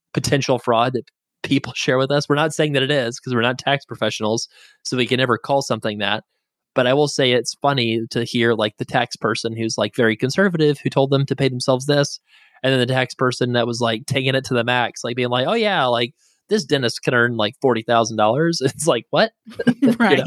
fraud that people share with us. We're not saying that it is, because we're not tax professionals, so we can never call something that. But I will say it's funny to hear like the tax person who's like very conservative, who told them to pay themselves this, and then the tax person that was like taking it to the max, like being like, oh yeah, like this dentist can earn like $40,000. It's like, what? Right.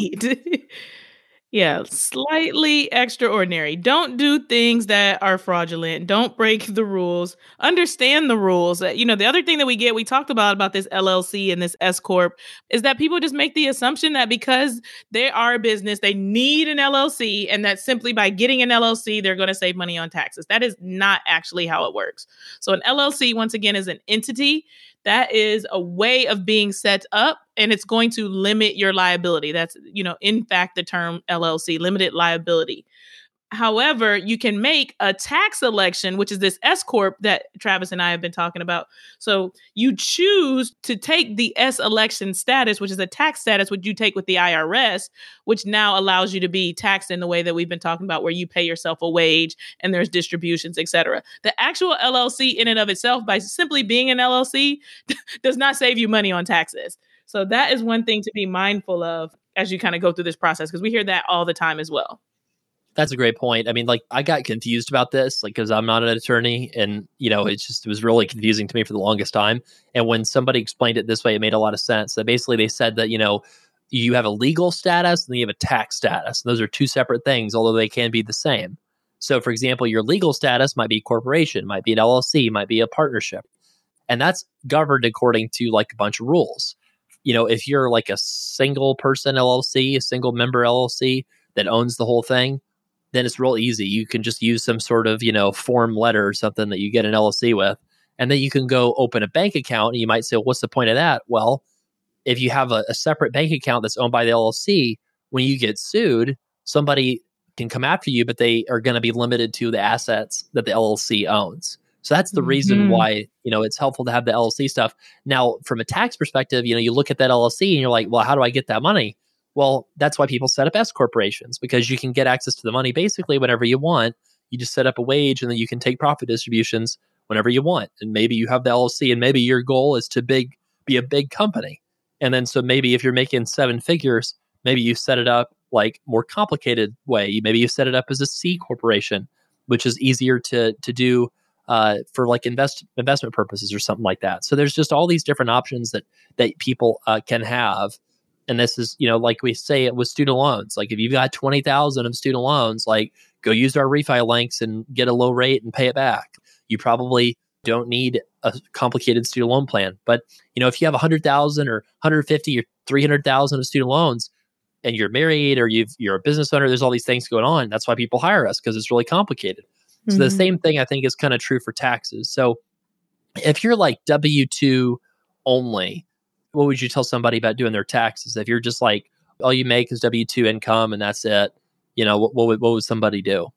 Yeah, slightly extraordinary. Don't do things that are fraudulent. Don't break the rules. Understand the rules. The other thing that we talked about this LLC and this S Corp, is that people just make the assumption that because they are a business, they need an LLC, and that simply by getting an LLC, they're going to save money on taxes. That is not actually how it works. So an LLC, once again, is an entity. That is a way of being set up, and it's going to limit your liability. That's, in fact, the term LLC, limited liability. However, you can make a tax election, which is this S Corp that Travis and I have been talking about. So you choose to take the S election status, which is a tax status, which you take with the IRS, which now allows you to be taxed in the way that we've been talking about, where you pay yourself a wage and there's distributions, et cetera. The actual LLC in and of itself, by simply being an LLC, does not save you money on taxes. So that is one thing to be mindful of as you kind of go through this process, because we hear that all the time as well. That's a great point. I mean, like I got confused about this, like, because I'm not an attorney, and it was really confusing to me for the longest time. And when somebody explained it this way, it made a lot of sense. That basically they said that you have a legal status and then you have a tax status. And those are two separate things, although they can be the same. So, for example, your legal status might be a corporation, might be an LLC, might be a partnership, and that's governed according to like a bunch of rules. If you're like a single person LLC, a single member LLC that owns the whole thing, then it's real easy. You can just use some sort of, form letter or something that you get an LLC with, and then you can go open a bank account. And you might say, well, what's the point of that? Well, if you have a separate bank account that's owned by the LLC, when you get sued, somebody can come after you, but they are going to be limited to the assets that the LLC owns. So that's the reason why, it's helpful to have the LLC stuff. Now, from a tax perspective, you look at that LLC and you're like, well, how do I get that money? Well, that's why people set up S corporations, because you can get access to the money basically whenever you want. You just set up a wage, and then you can take profit distributions whenever you want. And maybe you have the LLC, and maybe your goal is to be a big company. And then so maybe if you're making 7 figures, maybe you set it up like more complicated way. Maybe you set it up as a C corporation, which is easier to do for like investment purposes or something like that. So there's just all these different options that people can have. And this is, like we say it with student loans. Like if you've got 20,000 of student loans, like go use our refi links and get a low rate and pay it back. You probably don't need a complicated student loan plan. But, if you have 100,000 or 150 or 300,000 of student loans, and you're married or you're a business owner, there's all these things going on. That's why people hire us, because it's really complicated. So the same thing I think is kind of true for taxes. So if you're like W-2 only, what would you tell somebody about doing their taxes? If you're just like, all you make is W-2 income and that's it, what would somebody do?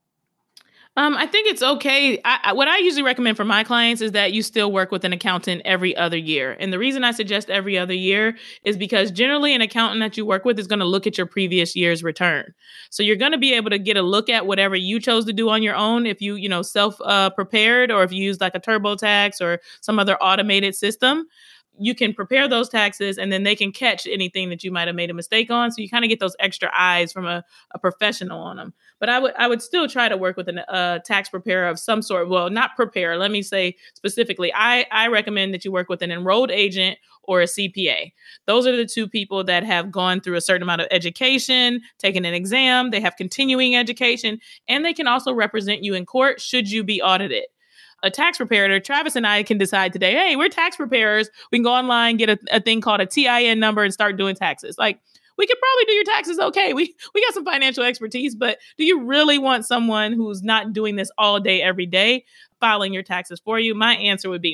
I think it's okay. What I usually recommend for my clients is that you still work with an accountant every other year. And the reason I suggest every other year is because generally an accountant that you work with is going to look at your previous year's return. So you're going to be able to get a look at whatever you chose to do on your own. If you, self-prepared, or if you use like a TurboTax or some other automated system, you can prepare those taxes and then they can catch anything that you might have made a mistake on. So you kind of get those extra eyes from a professional on them. But I would still try to work with a tax preparer of some sort. Well, not preparer. Let me say specifically, I recommend that you work with an enrolled agent or a CPA. Those are the two people that have gone through a certain amount of education, taken an exam, they have continuing education, and they can also represent you in court should you be audited. A tax preparer, Travis and I can decide today, hey, we're tax preparers. We can go online, get a thing called a TIN number and start doing taxes. Like, we could probably do your taxes okay. We got some financial expertise, but do you really want someone who's not doing this all day, every day, filing your taxes for you? My answer would be,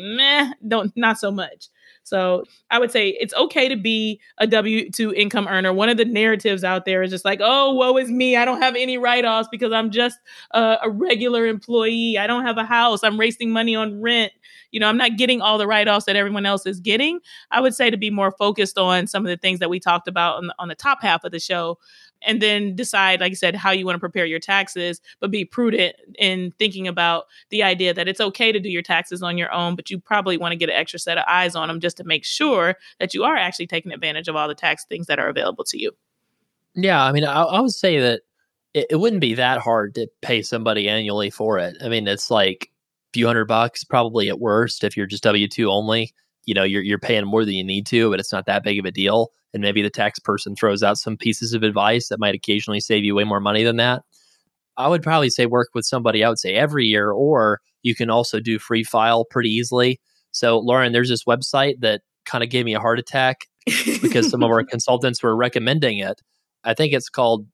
not so much. So I would say it's okay to be a W-2 income earner. One of the narratives out there is just like, oh, woe is me. I don't have any write-offs because I'm just a regular employee. I don't have a house. I'm wasting money on rent. I'm not getting all the write-offs that everyone else is getting. I would say to be more focused on some of the things that we talked about on the top half of the show, and then decide, like I said, how you want to prepare your taxes, but be prudent in thinking about the idea that it's okay to do your taxes on your own, but you probably want to get an extra set of eyes on them just to make sure that you are actually taking advantage of all the tax things that are available to you. Yeah, I mean, I would say that it wouldn't be that hard to pay somebody annually for it. I mean, it's like a few $100 probably at worst if you're just W-2 only. You're paying more than you need to, but it's not that big of a deal. And maybe the tax person throws out some pieces of advice that might occasionally save you way more money than that. I would probably say work with somebody, I would say every year, or you can also do free file pretty easily. So Lauren, there's this website that kind of gave me a heart attack because some of our consultants were recommending it. I think it's called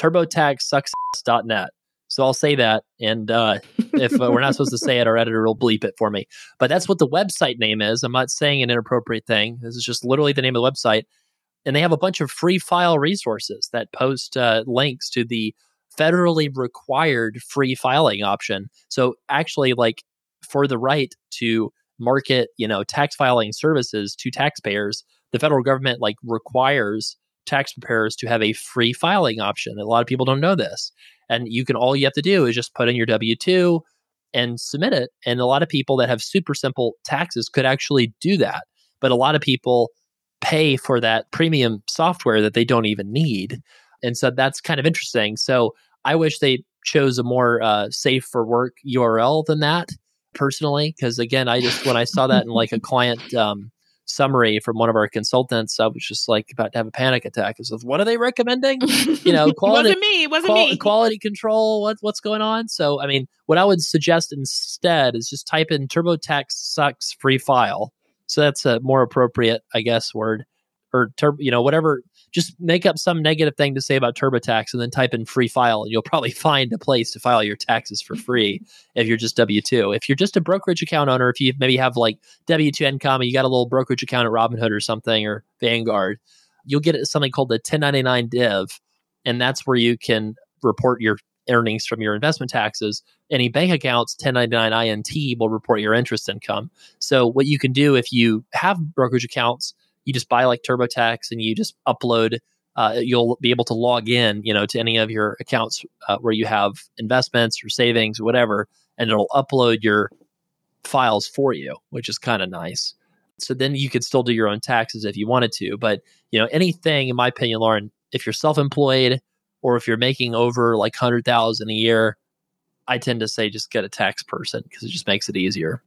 turbotaxsuccess.net. So I'll say that. And if we're not supposed to say it, our editor will bleep it for me. But that's what the website name is. I'm not saying an inappropriate thing. This is just literally the name of the website. And they have a bunch of free file resources that post links to the federally required free filing option. So actually, like, for the right to market, tax filing services to taxpayers, the federal government requires tax preparers to have a free filing option. A lot of people don't know this. And all you have to do is just put in your W-2 and submit it. And a lot of people that have super simple taxes could actually do that. But a lot of people pay for that premium software that they don't even need. And so that's kind of interesting. So I wish they chose a more safe for work URL than that, personally, because again, when I saw that in a client summary from one of our consultants, I was just about to have a panic attack. I was, what are they recommending? Quality, it wasn't me. Quality control. What's going on? So, I mean, what I would suggest instead is just type in TurboTax sucks free file. So that's a more appropriate, I guess, word, or whatever. Just make up some negative thing to say about TurboTax and then type in free file, and you'll probably find a place to file your taxes for free if you're just W-2. If you're just a brokerage account owner, if you maybe have W-2 income and you got a little brokerage account at Robinhood or something, or Vanguard, you'll get something called the 1099 div, and that's where you can report your earnings from your investment taxes. Any bank accounts, 1099 INT will report your interest income. So what you can do if you have brokerage accounts, you just buy TurboTax and you just upload, you'll be able to log in, to any of your accounts where you have investments or savings or whatever, and it'll upload your files for you, which is kind of nice. So then you could still do your own taxes if you wanted to. But, anything, in my opinion, Lauren, if you're self-employed or if you're making over $100,000 a year, I tend to say just get a tax person because it just makes it easier.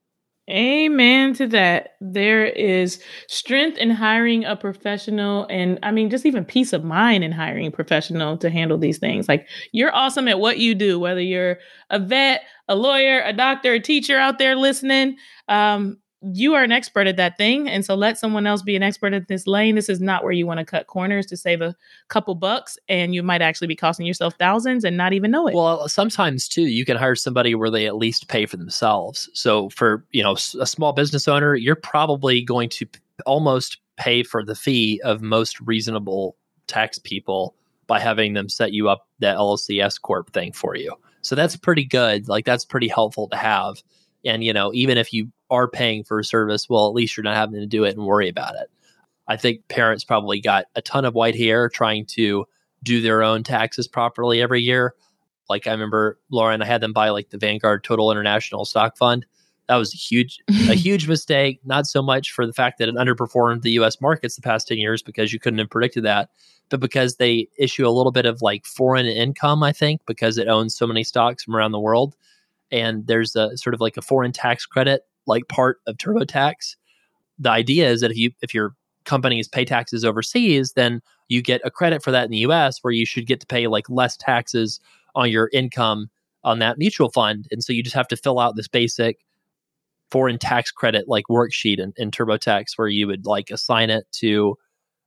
Amen to that. There is strength in hiring a professional, and just even peace of mind in hiring a professional to handle these things. You're awesome at what you do, whether you're a vet, a lawyer, a doctor, a teacher out there listening. you are an expert at that thing. And so let someone else be an expert at this lane. This is not where you want to cut corners to save a couple bucks. And you might actually be costing yourself thousands and not even know it. Well, sometimes too, you can hire somebody where they at least pay for themselves. So for, a small business owner, you're probably going to almost pay for the fee of most reasonable tax people by having them set you up that LLC S Corp thing for you. So that's pretty good. Like that's pretty helpful to have. And, even if you are paying for a service, well, at least you're not having to do it and worry about it. I think parents probably got a ton of white hair trying to do their own taxes properly every year. Like I remember, Lauren, I had them buy like the Vanguard Total International Stock Fund. That was a huge mistake. Not so much for the fact that it underperformed the U.S. markets the past 10 years because you couldn't have predicted that, but because they issue a little bit of like foreign income, I think, because it owns so many stocks from around the world. And there's a sort of like a foreign tax credit, like part of TurboTax. The idea is that if your companies pay taxes overseas, then you get a credit for that in the U.S. where you should get to pay like less taxes on your income on that mutual fund. And so you just have to fill out this basic foreign tax credit like worksheet in TurboTax where you would like assign it to,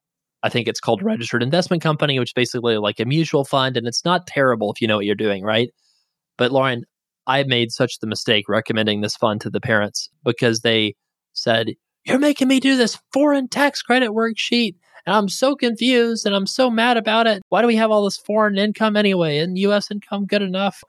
I think it's called a registered investment company, which is basically like a mutual fund. And it's not terrible if you know what you're doing, right? But Lauren, I made such the mistake recommending this fund to the parents because they said, "You're making me do this foreign tax credit worksheet. And I'm so confused and I'm so mad about it. Why do we have all this foreign income anyway? Isn't U.S. income good enough?"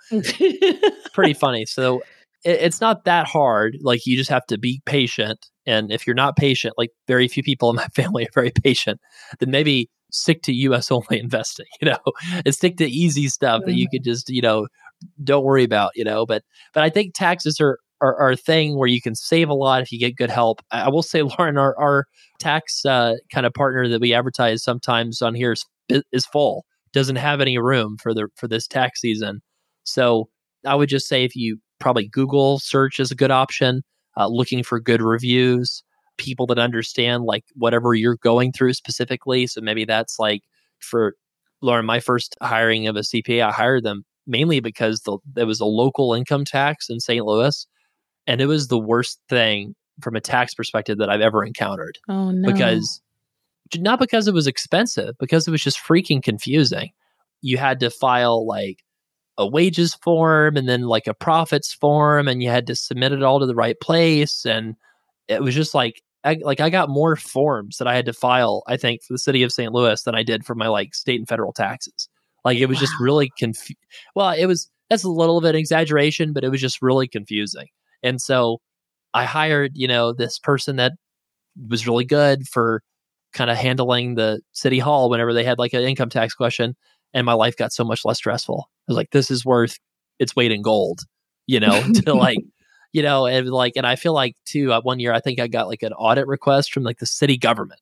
Pretty funny. So it's not that hard. Like you just have to be patient. And if you're not patient, like very few people in my family are very patient, then maybe stick to U.S. only investing, and stick to easy stuff that you could just, don't worry about, but I think taxes are a thing where you can save a lot if you get good help. I will say, Lauren, our tax kind of partner that we advertise sometimes on here is full, doesn't have any room for this tax season. So I would just say if you probably Google search is a good option, looking for good reviews, people that understand like whatever you're going through specifically. So maybe that's like for Lauren, my first hiring of a CPA, I hired them mainly because there was a local income tax in St. Louis. And it was the worst thing from a tax perspective that I've ever encountered. Oh, no. Not because it was expensive, because it was just freaking confusing. You had to file like a wages form and then like a profits form, and you had to submit it all to the right place. And it was just like I got more forms that I had to file, I think, for the city of St. Louis than I did for my like state and federal taxes. Like it was just really that's a little bit of an exaggeration, but it was just really confusing. And so I hired, this person that was really good for kind of handling the city hall whenever they had like an income tax question. And my life got so much less stressful. I was like, this is worth its weight in gold, to like, and I feel like too, 1 year, I think I got like an audit request from like the city government.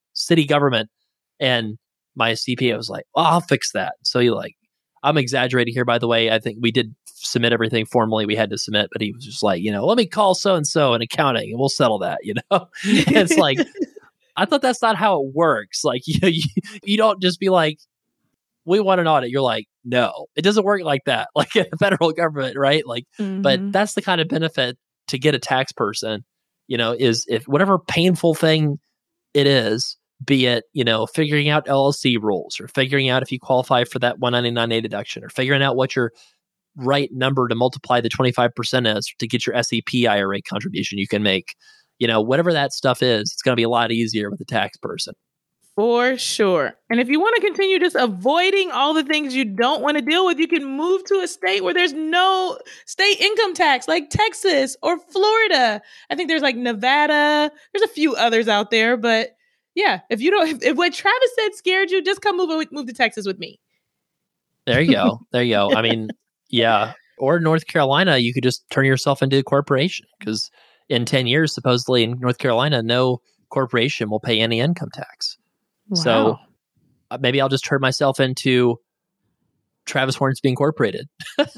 And my CPA was like, "Well, I'll fix that." So I'm exaggerating here, by the way. I think we did submit everything formally we had to submit, but he was just like, let me call so-and-so in accounting and we'll settle that, It's like, I thought that's not how it works. Like, you don't just be like, "We want an audit." You're like, no, it doesn't work like that. Like in the federal government, right? Like, But that's the kind of benefit to get a tax person, is if whatever painful thing it is, be it, figuring out LLC rules or figuring out if you qualify for that 199A deduction or figuring out what your right number to multiply the 25% is to get your SEP IRA contribution you can make, whatever that stuff is, it's going to be a lot easier with a tax person. For sure. And if you want to continue just avoiding all the things you don't want to deal with, you can move to a state where there's no state income tax, like Texas or Florida. I think there's like Nevada. There's a few others out there, but yeah, if what Travis said scared you, just come move to Texas with me. There you go. I mean, yeah. Or North Carolina, you could just turn yourself into a corporation because in 10 years, supposedly in North Carolina, no corporation will pay any income tax. Wow. So maybe I'll just turn myself into Travis Hornsby Incorporated.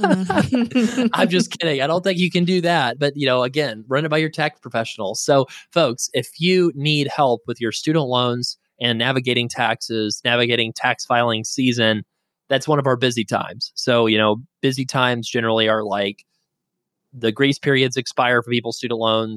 I'm just kidding. I don't think you can do that. But, again, run it by your tax professional. So, folks, if you need help with your student loans and navigating taxes, navigating tax filing season, that's one of our busy times. So, busy times generally are like the grace periods expire for people's student loans.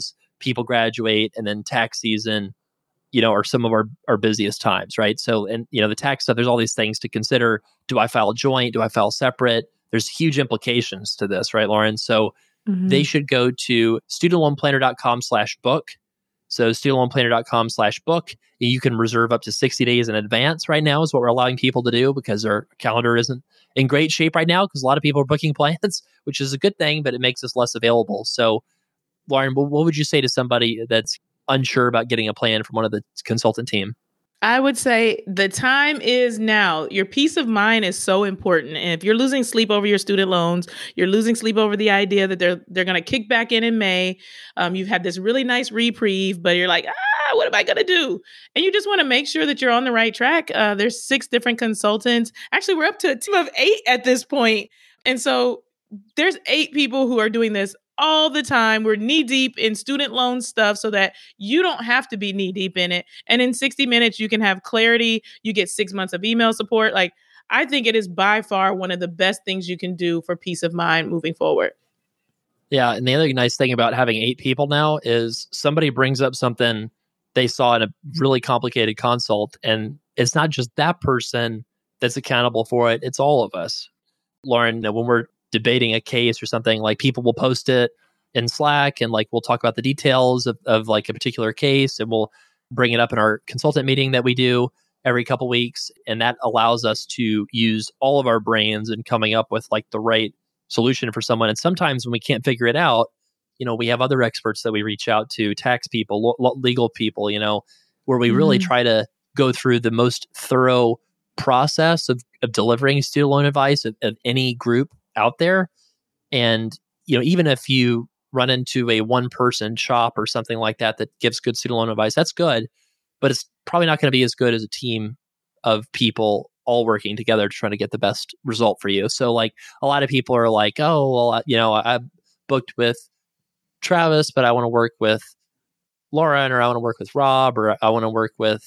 people graduate and then tax season, are some of our busiest times, right? So, and, the tax stuff, there's all these things to consider. Do I file joint? Do I file separate? There's huge implications to this, right, Lauren? So they should go to studentloanplanner.com/book. So studentloanplanner.com/book. You can reserve up to 60 days in advance right now is what we're allowing people to do because their calendar isn't in great shape right now because a lot of people are booking plans, which is a good thing, but it makes us less available. So Lauren, what would you say to somebody that's unsure about getting a plan from one of the consultant team? I would say the time is now. Your peace of mind is so important. And if you're losing sleep over your student loans, you're losing sleep over the idea that they're going to kick back in May. You've had this really nice reprieve, but you're like, what am I going to do? And you just want to make sure that you're on the right track. There's 6 different consultants. Actually, we're up to a team of 8 at this point. And so there's 8 people who are doing this all the time. We're knee deep in student loan stuff so that you don't have to be knee deep in it. And in 60 minutes, you can have clarity. You get 6 months of email support. Like, I think it is by far one of the best things you can do for peace of mind moving forward. Yeah. And the other nice thing about having 8 people now is somebody brings up something they saw in a really complicated consult. And it's not just that person that's accountable for it. It's all of us. Lauren, when we're debating a case or something, like people will post it in Slack and like we'll talk about the details of like a particular case and we'll bring it up in our consultant meeting that we do every couple weeks. And that allows us to use all of our brains in coming up with like the right solution for someone. And sometimes when we can't figure it out, we have other experts that we reach out to, tax people, legal people, where we really try to go through the most thorough process of delivering student loan advice of any group out there. And, even if you run into a one-person shop or something like that gives good student loan advice, that's good, but it's probably not going to be as good as a team of people all working together to try to get the best result for you. So like a lot of people are like, oh, well, I booked with Travis, but I want to work with Lauren, or I want to work with Rob, or I want to work with,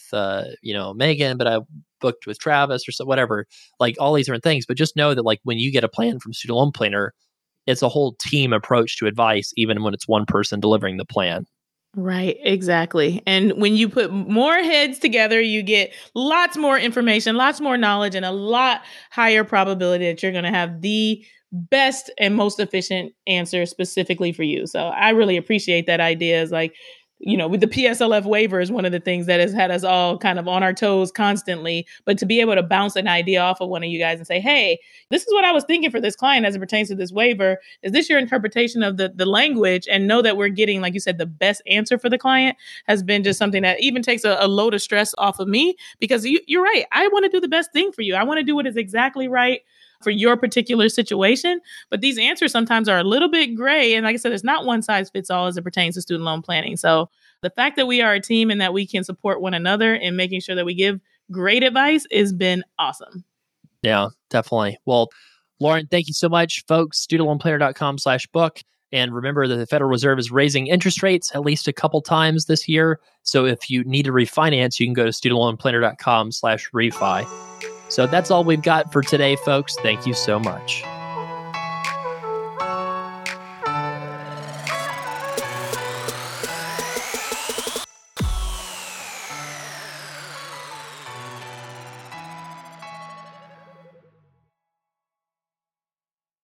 Megan, but I booked with Travis or so, whatever, like all these different things. But just know that like when you get a plan from Student Loan Planner, it's a whole team approach to advice, even when it's one person delivering the plan. Right, exactly. And when you put more heads together, you get lots more information, lots more knowledge, and a lot higher probability that you're going to have the best and most efficient answer specifically for you. So I really appreciate that idea. Is like, with the PSLF waiver is one of the things that has had us all kind of on our toes constantly. But to be able to bounce an idea off of one of you guys and say, hey, this is what I was thinking for this client as it pertains to this waiver. Is this your interpretation of the language? And know that we're getting, like you said, the best answer for the client has been just something that even takes a load of stress off of me, because you're right. I want to do the best thing for you. I want to do what is exactly right for your particular situation. But these answers sometimes are a little bit gray. And like I said, it's not one size fits all as it pertains to student loan planning. So the fact that we are a team and that we can support one another in making sure that we give great advice has been awesome. Yeah, definitely. Well, Lauren, thank you so much, folks. studentloanplanner.com/book. And remember that the Federal Reserve is raising interest rates at least a couple times this year. So if you need to refinance, you can go to studentloanplanner.com/refi. So that's all we've got for today, folks. Thank you so much.